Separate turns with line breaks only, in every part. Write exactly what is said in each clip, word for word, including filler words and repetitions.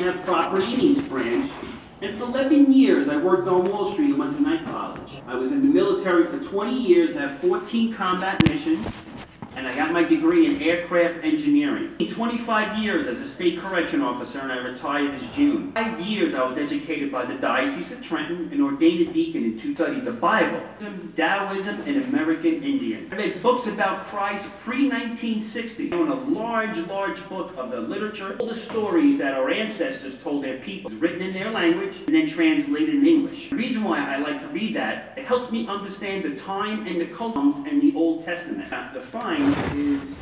have property in East Branch. And for eleven years, I worked on Wall Street and went to night college. I was in the military for twenty years, had fourteen combat missions, and I got my degree in aircraft engineering. twenty-five years as a state correction officer, and I retired this June. Five years I was educated by the Diocese of Trenton and ordained a deacon in two studied the Bible, Taoism, and American Indian. I read books about Christ pre nineteen sixty. I own a large, large book of the literature, all the stories that our ancestors told their people, written in their language and then translated in English. The reason why I like to read that, it helps me understand the time and the cultures and the Old Testament. Now, the find is,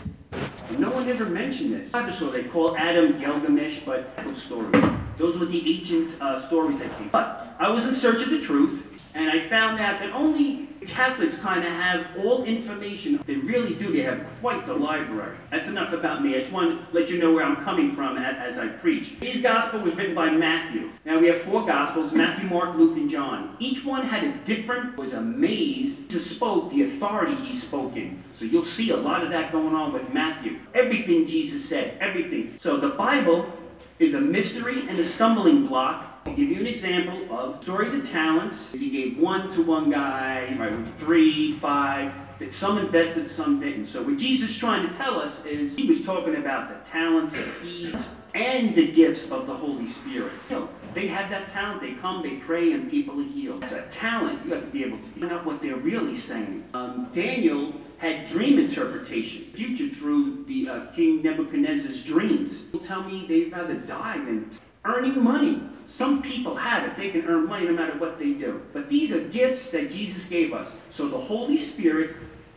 no one ever mentioned this. So they call Adam Gilgamesh, but those stories. Those were the ancient uh, stories that came. But I was in search of the truth, and I found out that only Catholics kind of have all information. They really do. They have quite the library. That's enough about me. I just want to let you know where I'm coming from as I preach. Today's gospel was written by Matthew. Now we have four gospels: Matthew, Mark, Luke, and John. Each one had a different, was amazed to spoke the authority he spoke in. So you'll see a lot of that going on with Matthew. Everything Jesus said, everything. So the Bible is a mystery and a stumbling block. To give you an example of story of the talents, he gave one to one guy, right, with three, five, that some invested, some didn't. So what Jesus is trying to tell us is he was talking about the talents that he and the gifts of the Holy Spirit. You know, they have that talent. They come, they pray, and people are healed. It's a talent. You have to be able to find out what they're really saying. Um, Daniel had dream interpretation, future through the uh, King Nebuchadnezzar's dreams. People tell me they'd rather die than earning money. Some people have it. They can earn money no matter what they do. But these are gifts that Jesus gave us. So the Holy Spirit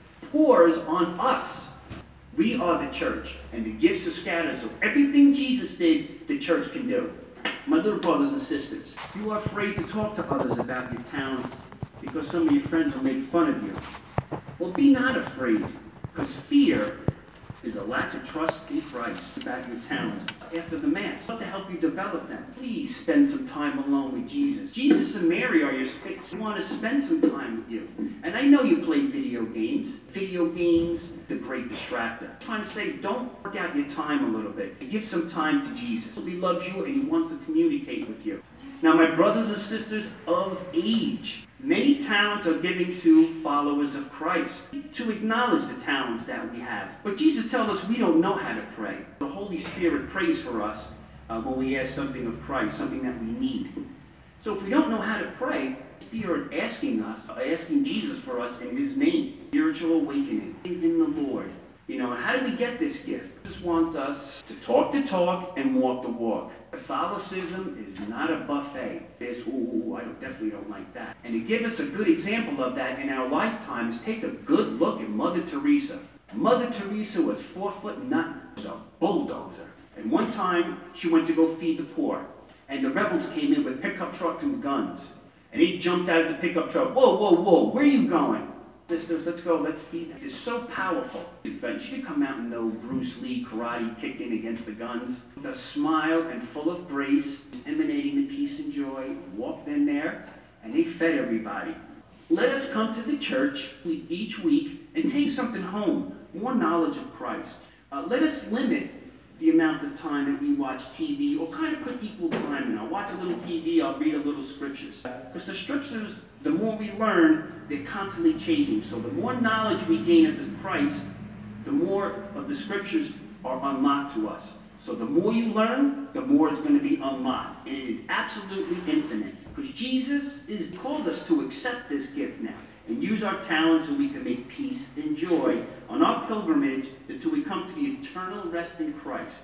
pours on us. We are the church, and the gifts are scattered. So everything Jesus did, the church can do. My little brothers and sisters, you are afraid to talk to others about your talents because some of your friends will make fun of you. Well, be not afraid, because fear is a lack of trust in Christ about your talents. After the Mass, to help you develop them. Please spend some time alone with Jesus. Jesus and Mary are your space. We want to spend some time with you. And I know you play video games. Video games, the great distractor. I'm trying to say, don't work out your time a little bit. And give some time to Jesus. He loves you and he wants to communicate with you. Now, my brothers and sisters of age, many talents are given to followers of Christ to acknowledge the talents that we have. But Jesus tells us we don't know how to pray. The Holy Spirit prays for us uh, when we ask something of Christ, something that we need. So if we don't know how to pray, the Spirit asking us, asking Jesus for us in His name, spiritual awakening in the Lord. You know, how do we get this gift? Jesus wants us to talk the talk and walk the walk. Catholicism is not a buffet. There's, ooh, I don't, definitely don't like that. And to give us a good example of that in our lifetime is take a good look at Mother Teresa. Mother Teresa was four foot nothing, was a bulldozer. And one time she went to go feed the poor, and the rebels came in with pickup trucks and guns. And he jumped out of the pickup truck. Whoa, whoa, whoa, where are you going? Sisters, let's go, let's feed them. It's so powerful. She could come out and know Bruce Lee karate kicking against the guns. With a smile and full of grace, emanating the peace and joy, walked in there, and they fed everybody. Let us come to the church each week and take something home, more knowledge of Christ. Uh, let us limit the amount of time that we watch T V, or kind of put equal time in. I'll watch a little T V, I'll read a little scriptures. Because the scriptures, the more we learn, they're constantly changing. So the more knowledge we gain of this Christ, the more of the scriptures are unlocked to us. So the more you learn, the more it's going to be unlocked. And it is absolutely infinite. Because Jesus is called us to accept this gift now and use our talents so we can make peace and joy on our pilgrimage until we come to the eternal rest in Christ.